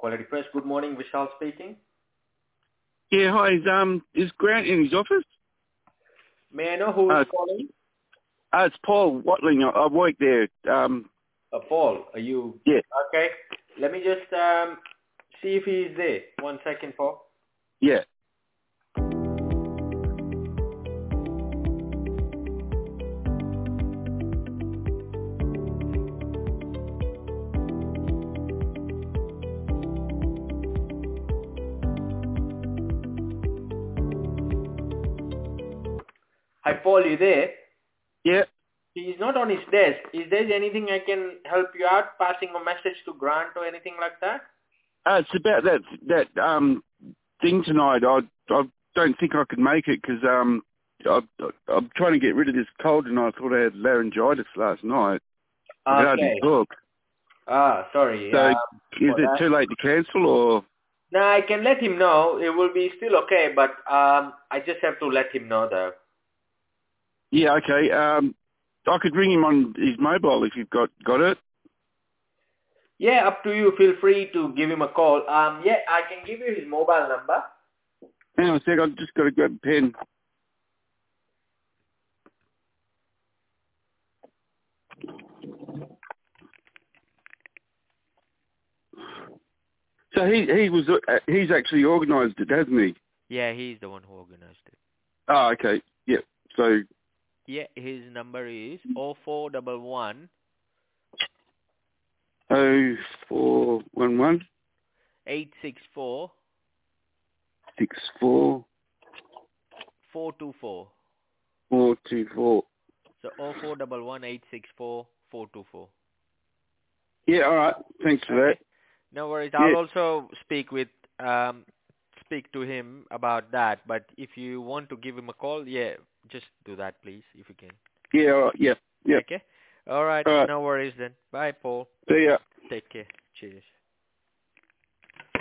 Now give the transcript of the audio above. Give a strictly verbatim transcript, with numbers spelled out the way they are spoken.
Quality Press. Good morning, Vishal speaking. Yeah, hi. Is, um, is Grant in his office? May I know who is Uh, calling? uh, it's Paul Watling. I, I work there. Um, Uh, Paul, are you... yeah, Okay, let me just um, see if he is there. One second, Paul. yeah. Hi, Paul, you there? Yeah. He is not on his desk. Is there anything I can help you out, passing a message to Grant or anything like that? Uh, it's about that that um thing tonight. I I don't think I could make it 'cause um I, I, I'm trying to get rid of this cold and I thought I had laryngitis last night. I could hardly Okay. talk. Ah, sorry. So Uh, is for it that. too late to cancel or? No, I can let him know. It will be still okay, but um, I just have to let him know though. Yeah, okay. Um, I could ring him on his mobile if you've got got it. Yeah, up to you. Feel free to give him a call. Um, yeah, I can give you his mobile number. Hang on a sec. I've just got to grab a pen. So he he was uh, he's actually organised it, hasn't he? Yeah, he's the one who organized it. Oh, okay. Yeah. So Yeah, his number is oh four one one oh four one one eight six four six four four two four. four two four. So oh four one one eight six four four two four. Yeah. All right. Thanks for that. Okay. No worries. Yeah. I'll also speak with um speak to him about that. But if you want to give him a call, yeah, just do that, please, if you can. Yeah. All right. Yeah. Yeah. Okay. All right. All right. No worries then. Bye, Paul. See ya. Take care. Cheers.